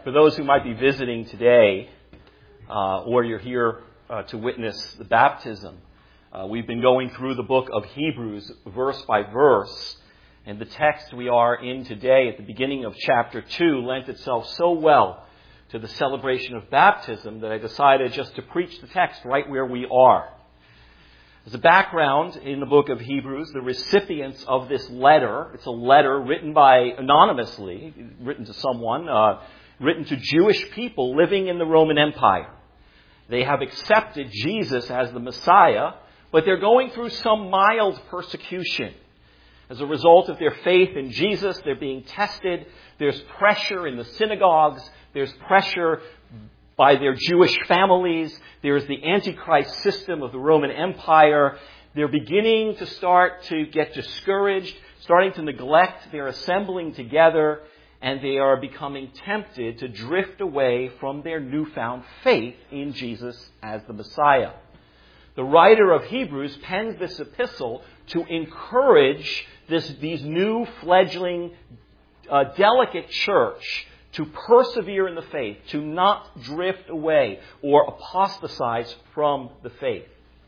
For those who might be visiting today, or you're here to witness the baptism, we've been going through the book of Hebrews verse by verse, and the text we are in today at the beginning of chapter 2 lent itself so well to the celebration of baptism that I decided just to preach the text right where we are. As a background, in the book of Hebrews, the recipients of this letter, it's a letter written anonymously, written to someone, written to Jewish people living in the Roman Empire. They have accepted Jesus as the Messiah, but they're going through some mild persecution. As a result of their faith in Jesus, they're being tested. There's pressure in the synagogues. There's pressure by their Jewish families. There's the Antichrist system of the Roman Empire. They're beginning to start to get discouraged, starting to neglect their assembling together, and they are becoming tempted to drift away from their newfound faith in Jesus as the Messiah. The writer of Hebrews pens this epistle to encourage these new fledgling, delicate church to persevere in the faith, to not drift away or apostatize from the faith.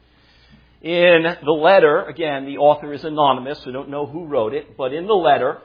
In the letter, again, the author is anonymous, we don't know who wrote it, but in the letter,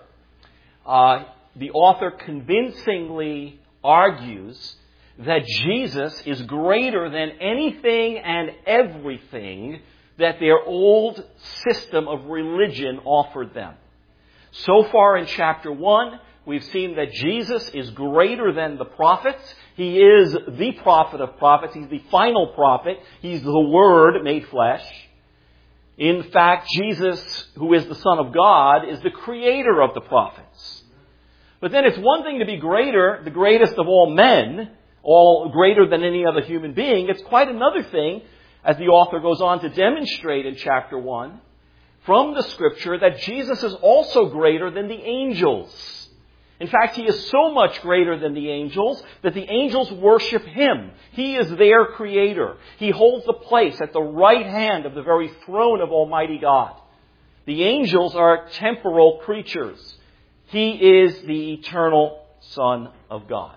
the author convincingly argues that Jesus is greater than anything and everything that their old system of religion offered them. So far in chapter 1, we've seen that Jesus is greater than the prophets. He is the prophet of prophets. He's the final prophet. He's the Word made flesh. In fact, Jesus, who is the Son of God, is the creator of the prophets. But then it's one thing to be greater, the greatest of all men, all greater than any other human being. It's quite another thing, as the author goes on to demonstrate in chapter 1, from the Scripture, that Jesus is also greater than the angels. In fact, He is so much greater than the angels that the angels worship Him. He is their creator. He holds the place at the right hand of the very throne of Almighty God. The angels are temporal creatures. He is the eternal Son of God.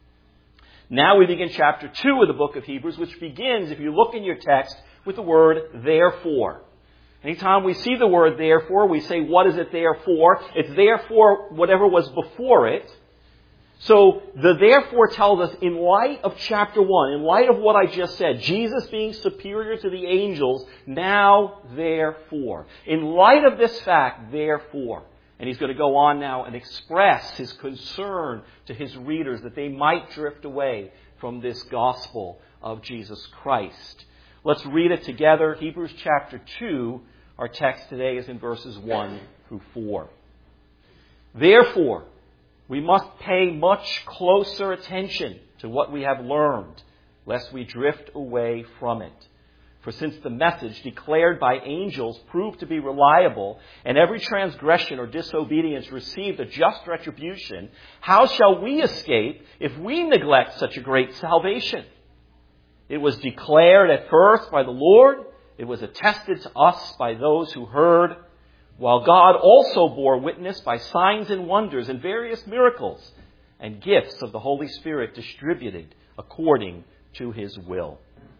Now we begin chapter 2 of the book of Hebrews, which begins, if you look in your text, with the word therefore. Anytime we see the word therefore, we say, what is it there for? It's there for whatever was before it. So the therefore tells us, in light of chapter 1, in light of what I just said, Jesus being superior to the angels, now therefore. In light of this fact, therefore. And he's going to go on now and express his concern to his readers that they might drift away from this gospel of Jesus Christ. Let's read it together. Hebrews chapter 2. Our text today is in verses 1 through 4. Therefore, we must pay much closer attention to what we have learned, lest we drift away from it. For since the message declared by angels proved to be reliable, and every transgression or disobedience received a just retribution, how shall we escape if we neglect such a great salvation? It was declared at first by the Lord. It was attested to us by those who heard, while God also bore witness by signs and wonders and various miracles and gifts of the Holy Spirit distributed according to His will.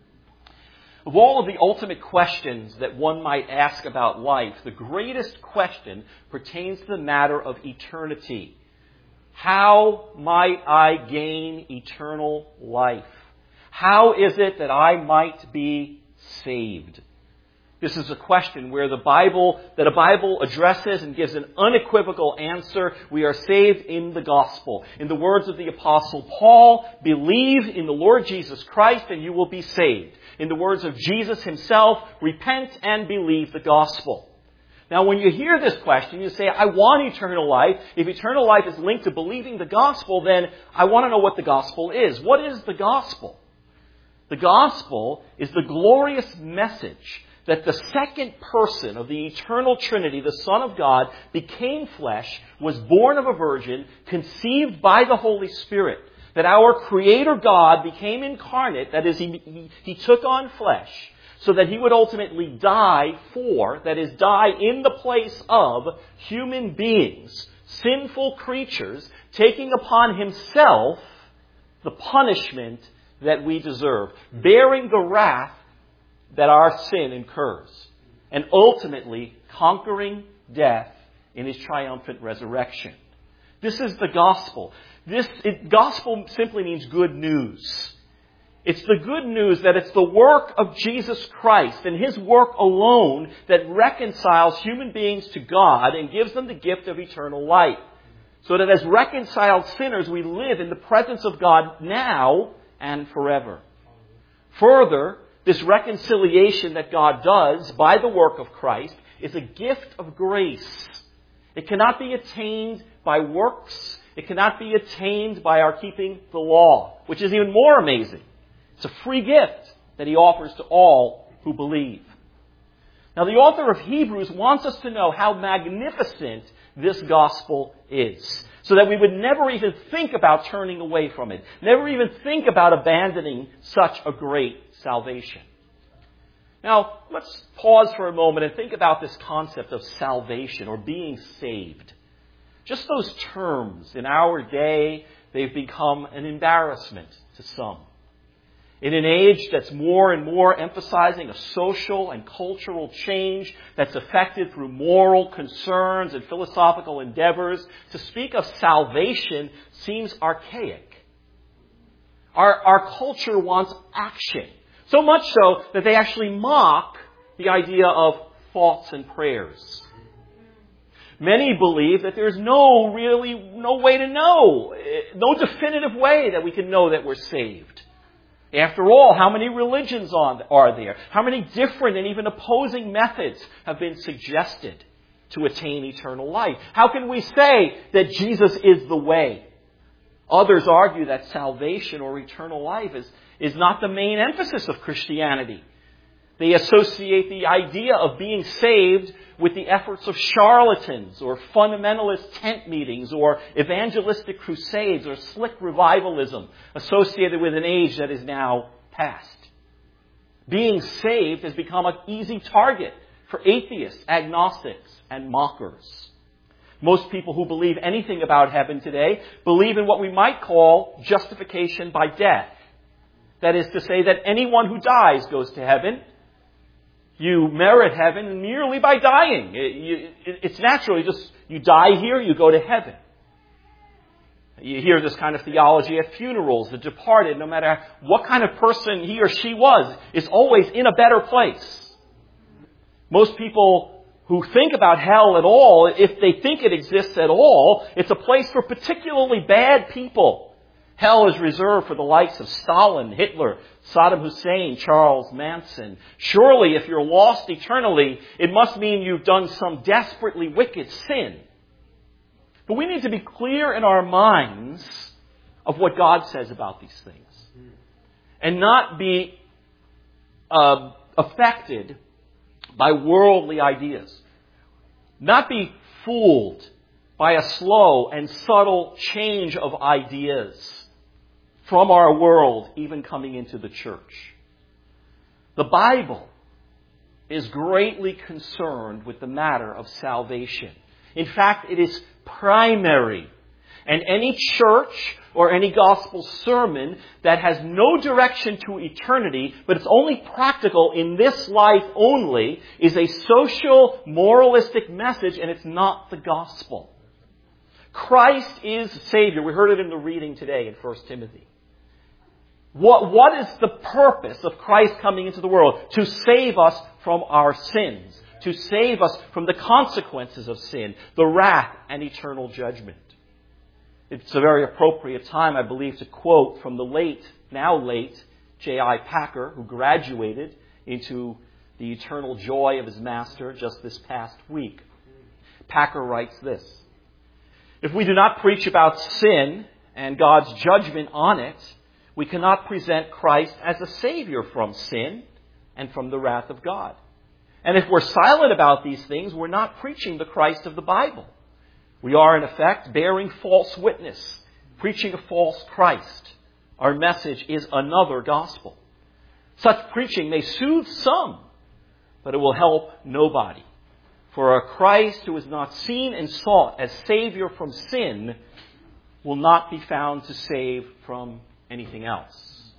Of all of the ultimate questions that one might ask about life, the greatest question pertains to the matter of eternity. How might I gain eternal life? How is it that I might be saved? This is a question where a Bible addresses and gives an unequivocal answer. We are saved in the gospel. In the words of the Apostle Paul, believe in the Lord Jesus Christ and you will be saved. In the words of Jesus Himself, repent and believe the gospel. Now, when you hear this question, you say, I want eternal life. If eternal life is linked to believing the gospel, then I want to know what the gospel is. What is the gospel? The gospel is the glorious message that the second person of the eternal Trinity, the Son of God, became flesh, was born of a virgin, conceived by the Holy Spirit. That our Creator God became incarnate, that is, He took on flesh, so that He would ultimately die in the place of human beings, sinful creatures, taking upon Himself the punishment that we deserve, bearing the wrath that our sin incurs, and ultimately conquering death in His triumphant resurrection. This is the gospel. Gospel simply means good news. It's the good news that it's the work of Jesus Christ and His work alone that reconciles human beings to God and gives them the gift of eternal life. So that as reconciled sinners, we live in the presence of God now and forever. Further, this reconciliation that God does by the work of Christ is a gift of grace. It cannot be attained by works. It cannot be attained by our keeping the law, which is even more amazing. It's a free gift that He offers to all who believe. Now, the author of Hebrews wants us to know how magnificent this gospel is, so that we would never even think about turning away from it, never even think about abandoning such a great salvation. Now, let's pause for a moment and think about this concept of salvation or being saved. Just those terms, in our day, they've become an embarrassment to some. In an age that's more and more emphasizing a social and cultural change that's affected through moral concerns and philosophical endeavors, to speak of salvation seems archaic. Our culture wants action. So much so that they actually mock the idea of thoughts and prayers. Many believe that there's no way to know, no definitive way that we can know that we're saved. After all, how many religions are there? How many different and even opposing methods have been suggested to attain eternal life? How can we say that Jesus is the way? Others argue that salvation or eternal life is not the main emphasis of Christianity. They associate the idea of being saved with the efforts of charlatans or fundamentalist tent meetings or evangelistic crusades or slick revivalism associated with an age that is now past. Being saved has become an easy target for atheists, agnostics, and mockers. Most people who believe anything about heaven today believe in what we might call justification by death. That is to say that anyone who dies goes to heaven. You merit heaven merely by dying. It's natural. You die here, you go to heaven. You hear this kind of theology at funerals. The departed, no matter what kind of person he or she was, is always in a better place. Most people who think about hell at all, if they think it exists at all, it's a place for particularly bad people. Hell is reserved for the likes of Stalin, Hitler, Saddam Hussein, Charles Manson. Surely, if you're lost eternally, it must mean you've done some desperately wicked sin. But we need to be clear in our minds of what God says about these things. And not be affected by worldly ideas. Not be fooled by a slow and subtle change of ideas from our world, even coming into the church. The Bible is greatly concerned with the matter of salvation. In fact, it is primary. And any church or any gospel sermon that has no direction to eternity, but it's only practical in this life only, is a social, moralistic message, and it's not the gospel. Christ is Savior. We heard it in the reading today in 1 Timothy. What is the purpose of Christ coming into the world? To save us from our sins. To save us from the consequences of sin, the wrath and eternal judgment. It's a very appropriate time, I believe, to quote from the now late, J.I. Packer, who graduated into the eternal joy of his master just this past week. Packer writes this: "If we do not preach about sin and God's judgment on it, we cannot present Christ as a Savior from sin and from the wrath of God. And if we're silent about these things, we're not preaching the Christ of the Bible. We are, in effect, bearing false witness, preaching a false Christ. Our message is another gospel. Such preaching may soothe some, but it will help nobody. For a Christ who is not seen and sought as Savior from sin will not be found to save from anything else.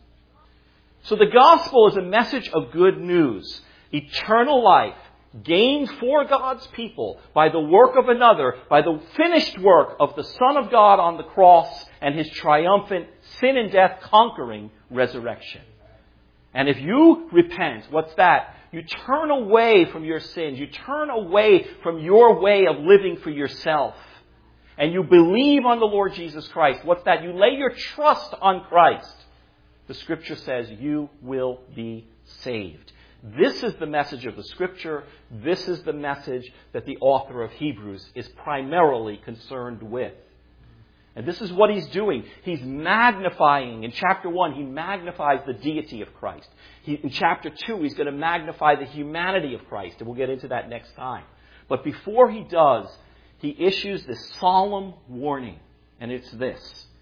So the gospel is a message of good news. Eternal life gained for God's people by the work of another, by the finished work of the Son of God on the cross and His triumphant sin and death conquering resurrection. And if you repent, what's that? You turn away from your sins. You turn away from your way of living for yourself. And you believe on the Lord Jesus Christ. What's that? You lay your trust on Christ. The Scripture says you will be saved. This is the message of the Scripture. This is the message that the author of Hebrews is primarily concerned with. And this is what he's doing. He's magnifying. In chapter 1, he magnifies the deity of Christ. In chapter 2, he's going to magnify the humanity of Christ. And we'll get into that next time. But before he does, he issues this solemn warning. And it's this.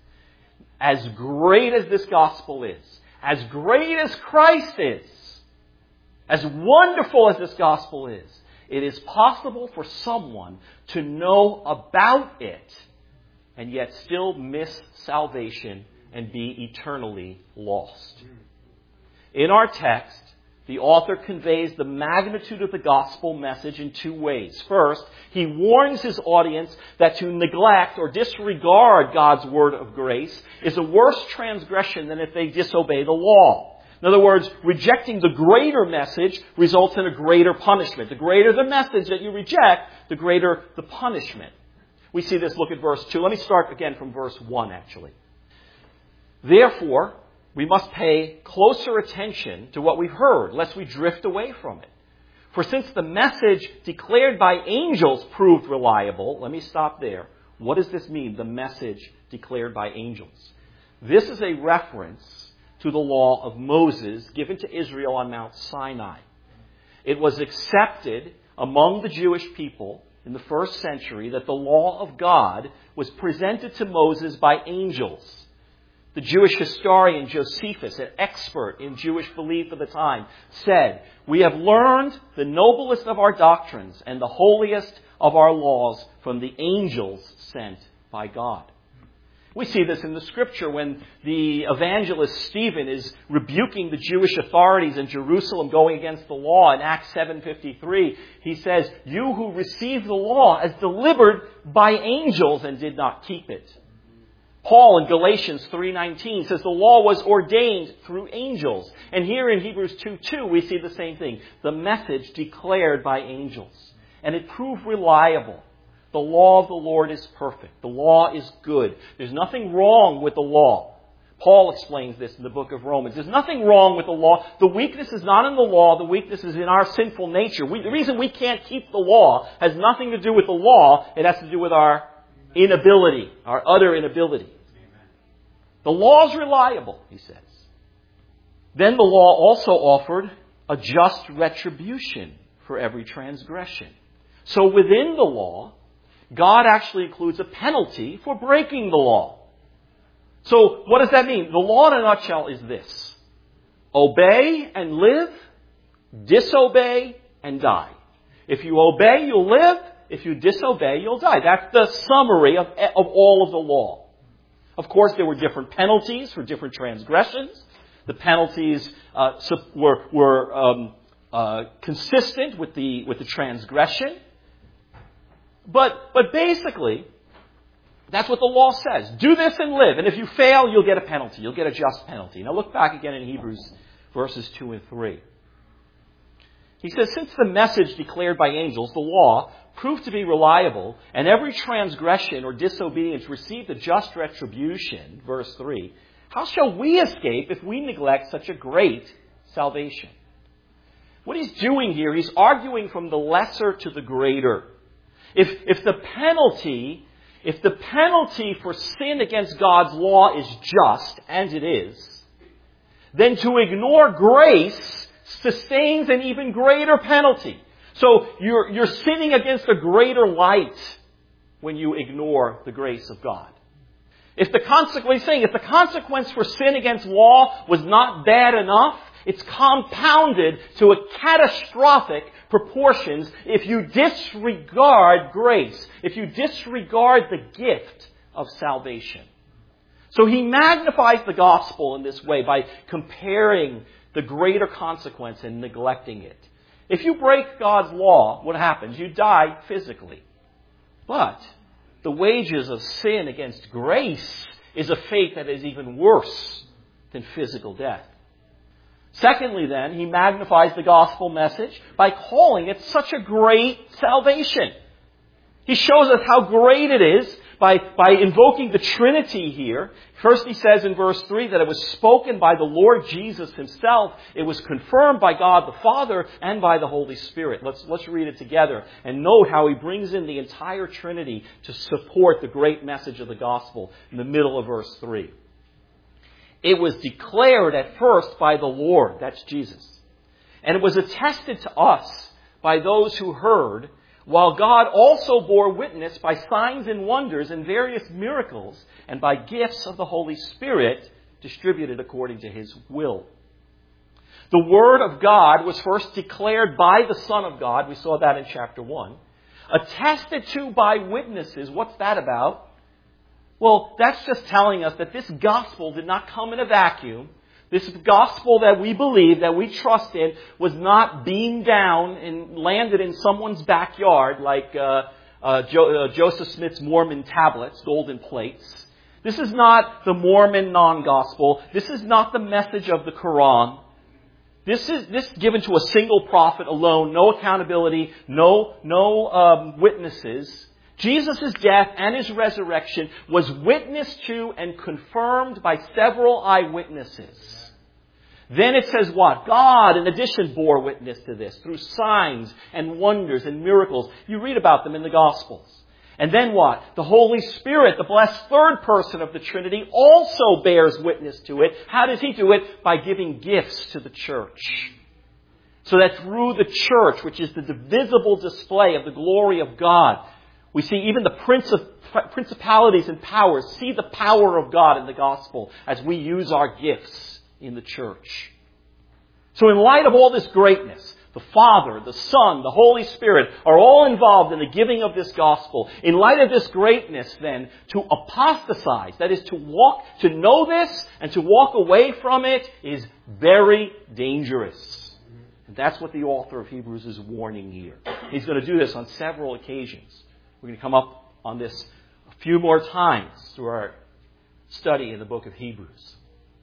As great as this gospel is, as great as Christ is, as wonderful as this gospel is, it is possible for someone to know about it and yet still miss salvation and be eternally lost. In our text, the author conveys the magnitude of the gospel message in two ways. First, he warns his audience that to neglect or disregard God's word of grace is a worse transgression than if they disobey the law. In other words, rejecting the greater message results in a greater punishment. The greater the message that you reject, the greater the punishment. We see this. Look at verse 2. Let me start again from verse 1, actually. Therefore, we must pay closer attention to what we've heard, lest we drift away from it. For since the message declared by angels proved reliable, let me stop there. What does this mean, the message declared by angels? This is a reference to the law of Moses given to Israel on Mount Sinai. It was accepted among the Jewish people in the first century that the law of God was presented to Moses by angels. The Jewish historian Josephus, an expert in Jewish belief of the time, said, "We have learned the noblest of our doctrines and the holiest of our laws from the angels sent by God." We see this in the Scripture when the evangelist Stephen is rebuking the Jewish authorities in Jerusalem going against the law in Acts 7:53. He says, "You who received the law as delivered by angels and did not keep it." Paul in Galatians 3:19 says the law was ordained through angels. And here in Hebrews 2:2 we see the same thing. The message declared by angels. And it proved reliable. The law of the Lord is perfect. The law is good. There's nothing wrong with the law. Paul explains this in the book of Romans. There's nothing wrong with the law. The weakness is not in the law. The weakness is in our sinful nature. The reason we can't keep the law has nothing to do with the law. It has to do with our inability, our utter inability. The law is reliable, he says. Then the law also offered a just retribution for every transgression. So within the law, God actually includes a penalty for breaking the law. So what does that mean? The law in a nutshell is this. Obey and live, disobey and die. If you obey, you'll live. If you disobey, you'll die. That's the summary of all of the law. Of course, there were different penalties for different transgressions. The penalties were consistent with the transgression. But basically, that's what the law says. Do this and live. And if you fail, you'll get a penalty. You'll get a just penalty. Now look back again in Hebrews verses 2 and 3. He says, since the message declared by angels, the law, proved to be reliable, and every transgression or disobedience received a just retribution, verse 3, how shall we escape if we neglect such a great salvation? What he's doing here, he's arguing from the lesser to the greater. If the penalty for sin against God's law is just, and it is, then to ignore grace sustains an even greater penalty. So you're sinning against a greater light when you ignore the grace of God. If the consequence for sin against law was not bad enough, it's compounded to a catastrophic proportions if you disregard grace, if you disregard the gift of salvation. So he magnifies the gospel in this way by comparing the greater consequence and neglecting it. If you break God's law, what happens? You die physically. But the wages of sin against grace is a fate that is even worse than physical death. Secondly, then, he magnifies the gospel message by calling it such a great salvation. He shows us how great it is by invoking the Trinity here. First he says in verse 3 that it was spoken by the Lord Jesus himself. It was confirmed by God the Father and by the Holy Spirit. Let's read it together and note how he brings in the entire Trinity to support the great message of the gospel in the middle of verse 3. It was declared at first by the Lord, that's Jesus. And it was attested to us by those who heard, while God also bore witness by signs and wonders and various miracles and by gifts of the Holy Spirit distributed according to his will. The Word of God was first declared by the Son of God. We saw that in chapter 1. Attested to by witnesses. What's that about? Well, that's just telling us that this gospel did not come in a vacuum. This gospel that we believe, that we trust in, was not beamed down and landed in someone's backyard like Joseph Smith's Mormon tablets, golden plates. This is not the Mormon non-gospel. This is not the message of the Quran. This is given to a single prophet alone, no accountability, no witnesses. Jesus' death and his resurrection was witnessed to and confirmed by several eyewitnesses. Then it says what? God, in addition, bore witness to this through signs and wonders and miracles. You read about them in the Gospels. And then what? The Holy Spirit, the blessed third person of the Trinity, also bears witness to it. How does he do it? By giving gifts to the church. So that through the church, which is the visible display of the glory of God, we see even the principalities and powers see the power of God in the gospel as we use our gifts in the church. So in light of all this greatness, the Father, the Son, the Holy Spirit are all involved in the giving of this gospel. In light of this greatness, then, to apostatize, that is to know this and to walk away from it, is very dangerous. And that's what the author of Hebrews is warning here. He's going to do this on several occasions. We're going to come up on this a few more times through our study in the book of Hebrews.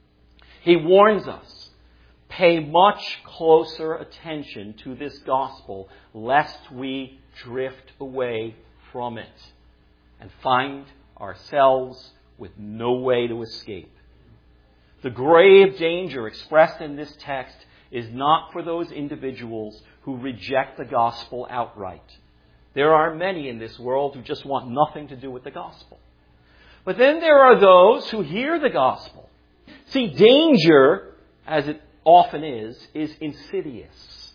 He warns us, pay much closer attention to this gospel, lest we drift away from it and find ourselves with no way to escape. The grave danger expressed in this text is not for those individuals who reject the gospel outright. There are many in this world who just want nothing to do with the gospel. But then there are those who hear the gospel. See, danger, as it often is insidious.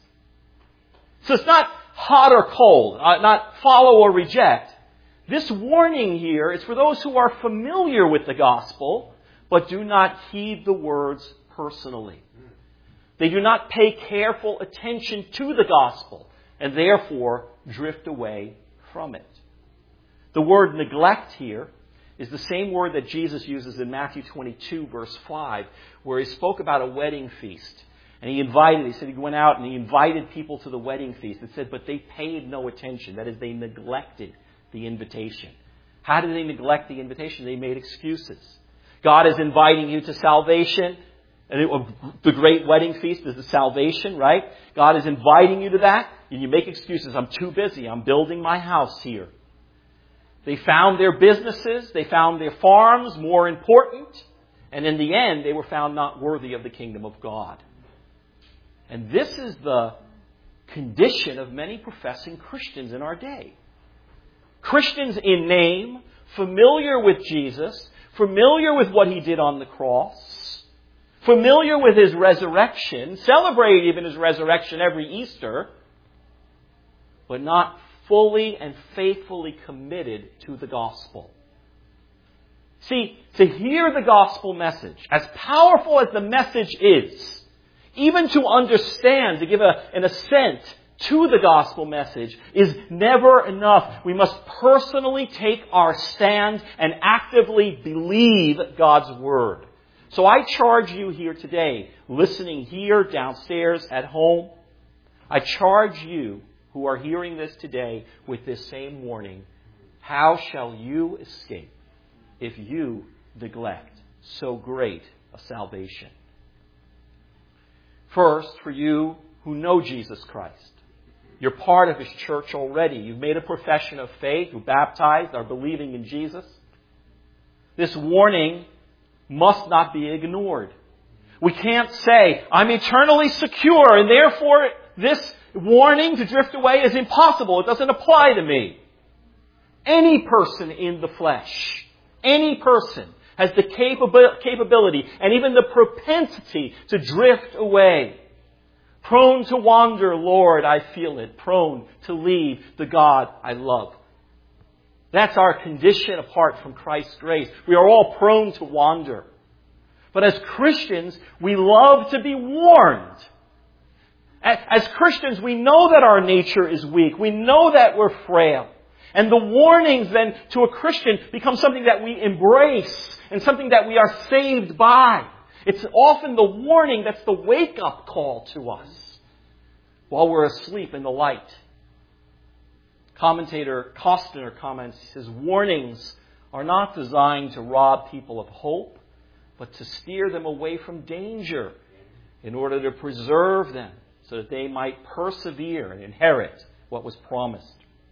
So it's not hot or cold, not follow or reject. This warning here is for those who are familiar with the gospel, but do not heed the words personally. They do not pay careful attention to the gospel, and therefore drift away from it. The word neglect here is the same word that Jesus uses in Matthew 22, verse 5, where he spoke about a wedding feast. And he said he went out and he invited people to the wedding feast. It said, but they paid no attention. That is, they neglected the invitation. How did they neglect the invitation? They made excuses. God is inviting you to salvation. And the great wedding feast is the salvation, right? God is inviting you to that, and you make excuses. I'm too busy. I'm building my house here. They found their businesses, they found their farms more important, and in the end, they were found not worthy of the kingdom of God. And this is the condition of many professing Christians in our day. Christians in name, familiar with Jesus, familiar with what he did on the cross, familiar with his resurrection, celebrate even his resurrection every Easter, but not fully and faithfully committed to the gospel. See, to hear the gospel message, as powerful as the message is, even to understand, to give an assent to the gospel message is never enough. We must personally take our stand and actively believe God's Word. So I charge you here today, listening here, downstairs, at home, I charge you who are hearing this today with this same warning. How shall you escape if you neglect so great a salvation? First, for you who know Jesus Christ, you're part of His church already. You've made a profession of faith, you're baptized, are believing in Jesus. This warning must not be ignored. We can't say, I'm eternally secure, and therefore this warning to drift away is impossible. It doesn't apply to me. Any person in the flesh, any person has the capability and even the propensity to drift away. Prone to wander, Lord, I feel it. Prone to leave the God I love. That's our condition apart from Christ's grace. We are all prone to wander. But as Christians, we love to be warned. As Christians, we know that our nature is weak. We know that we're frail. And the warnings then to a Christian become something that we embrace and something that we are saved by. It's often the warning that's the wake-up call to us while we're asleep in the light. Commentator Costner comments, he says, warnings are not designed to rob people of hope, but to steer them away from danger in order to preserve them so that they might persevere and inherit what was promised.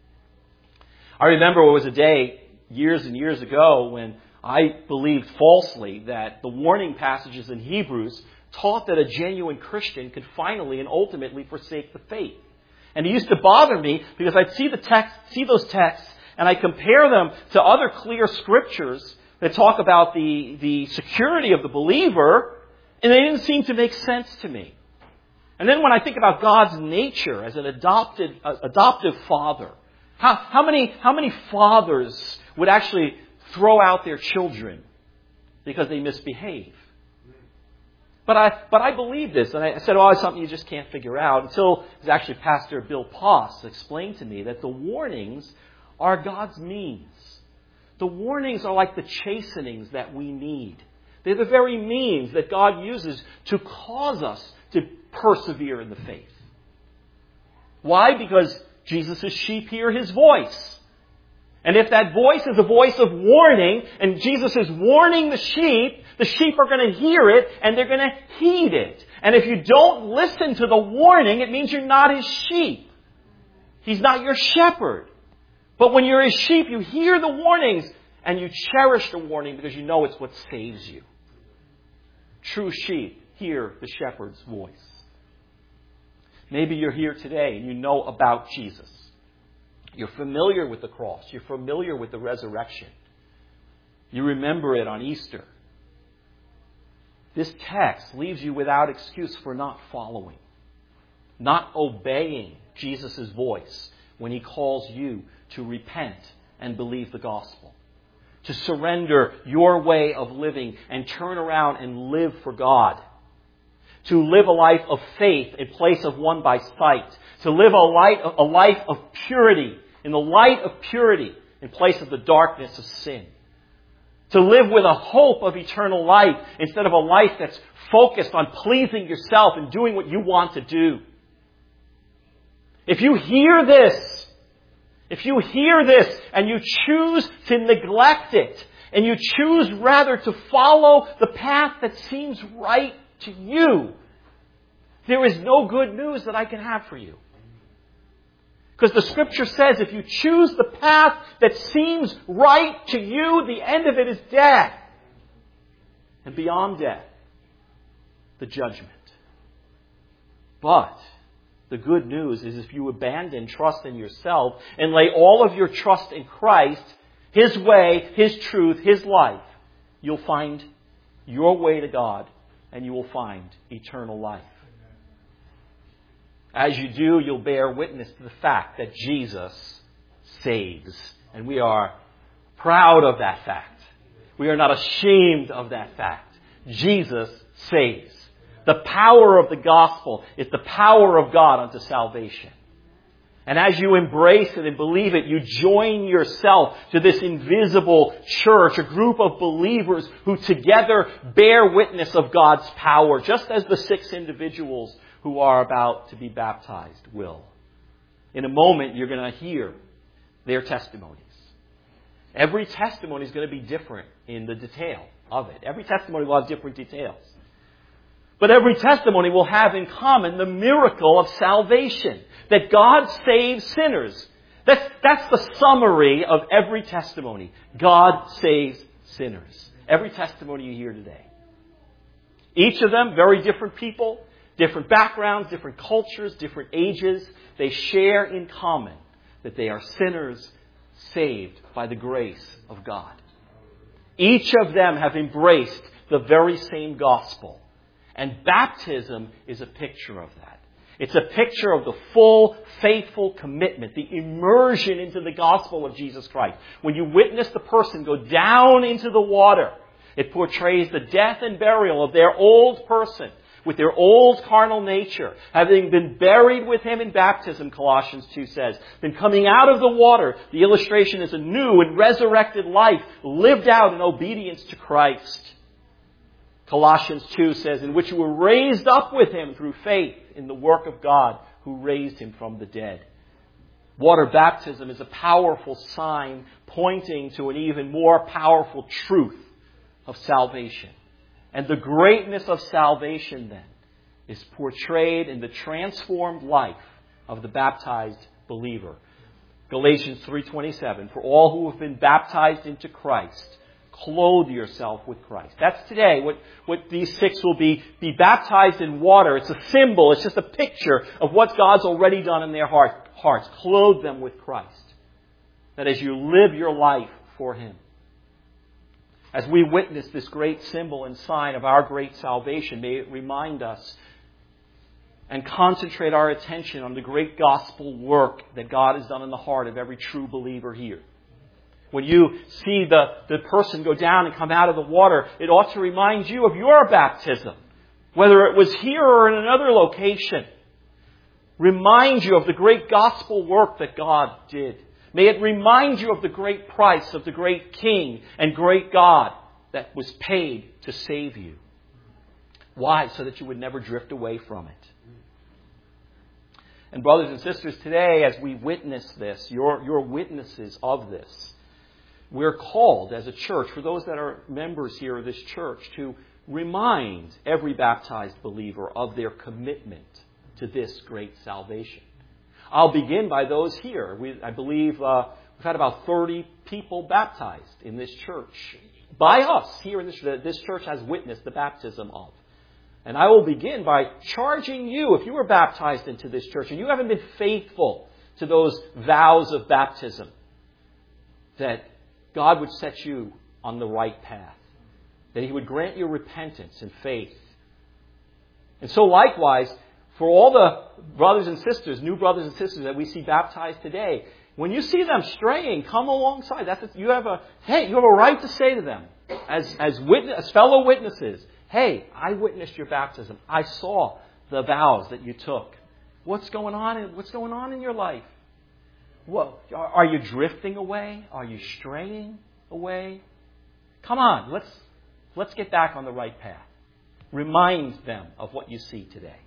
I remember it was a day years and years ago when I believed falsely that the warning passages in Hebrews taught that a genuine Christian could finally and ultimately forsake the faith. And it used to bother me because I'd see those texts and I compare them to other clear scriptures that talk about the security of the believer, and they didn't seem to make sense to me. And then when I think about God's nature as an adoptive father, how many fathers would actually throw out their children because they misbehave? But I believe this, and I said, it's something you just can't figure out, until it was actually Pastor Bill Poss explained to me that the warnings are God's means. The warnings are like the chastenings that we need. They're the very means that God uses to cause us to persevere in the faith. Why? Because Jesus' sheep hear His voice. And if that voice is a voice of warning, and Jesus is warning the sheep are going to hear it, and they're going to heed it. And if you don't listen to the warning, it means you're not His sheep. He's not your shepherd. But when you're His sheep, you hear the warnings, and you cherish the warning because you know it's what saves you. True sheep hear the shepherd's voice. Maybe you're here today and you know about Jesus. You're familiar with the cross. You're familiar with the resurrection. You remember it on Easter. This text leaves you without excuse for not following, not obeying Jesus' voice when He calls you to repent and believe the gospel, to surrender your way of living and turn around and live for God, to live a life of faith in place of one by sight, to live a life of purity, in the light of purity in place of the darkness of sin. To live with a hope of eternal life instead of a life that's focused on pleasing yourself and doing what you want to do. If you hear this and you choose to neglect it, and you choose rather to follow the path that seems right to you, there is no good news that I can have for you. Because the Scripture says if you choose the path that seems right to you, the end of it is death. And beyond death, the judgment. But the good news is if you abandon trust in yourself and lay all of your trust in Christ, His way, His truth, His life, you'll find your way to God and you will find eternal life. As you do, you'll bear witness to the fact that Jesus saves. And we are proud of that fact. We are not ashamed of that fact. Jesus saves. The power of the gospel is the power of God unto salvation. And as you embrace it and believe it, you join yourself to this invisible church, a group of believers who together bear witness of God's power, just as the 6 individuals who are about to be baptized will. In a moment, you're going to hear their testimonies. Every testimony is going to be different in the detail of it. Every testimony will have different details. But every testimony will have in common the miracle of salvation, that God saves sinners. That's the summary of every testimony. God saves sinners. Every testimony you hear today. Each of them, very different people, different backgrounds, different cultures, different ages. They share in common that they are sinners saved by the grace of God. Each of them have embraced the very same gospel. And baptism is a picture of that. It's a picture of the full, faithful commitment, the immersion into the gospel of Jesus Christ. When you witness the person go down into the water, it portrays the death and burial of their old person, with their old carnal nature, having been buried with him in baptism, Colossians 2 says. Then coming out of the water, the illustration is a new and resurrected life lived out in obedience to Christ. Colossians 2 says, in which you were raised up with him through faith in the work of God who raised him from the dead. Water baptism is a powerful sign pointing to an even more powerful truth of salvation. And the greatness of salvation then is portrayed in the transformed life of the baptized believer. Galatians 3:27, for all who have been baptized into Christ, clothe yourself with Christ. That's today what these 6 will be baptized in water. It's a symbol. It's just a picture of what God's already done in their hearts. Clothe them with Christ. That as you live your life for him. As we witness this great symbol and sign of our great salvation, may it remind us and concentrate our attention on the great gospel work that God has done in the heart of every true believer here. When you see the person go down and come out of the water, it ought to remind you of your baptism, whether it was here or in another location. Remind you of the great gospel work that God did. May it remind you of the great price of the great King and great God that was paid to save you. Why? So that you would never drift away from it. And brothers and sisters, today as we witness this, you're witnesses of this. We're called as a church, for those that are members here of this church, to remind every baptized believer of their commitment to this great salvation. I'll begin by those here. I believe we've had about 30 people baptized in this church. By us here in this church has witnessed the baptism of. And I will begin by charging you, if you were baptized into this church and you haven't been faithful to those vows of baptism, that God would set you on the right path. That he would grant you repentance and faith. And so likewise, for all the brothers and sisters, new brothers and sisters that we see baptized today, when you see them straying, come alongside. You have a right to say to them, as fellow witnesses, hey, I witnessed your baptism. I saw the vows that you took. What's going on in your life? Well, are you drifting away? Are you straying away? Come on, let's get back on the right path. Remind them of what you see today.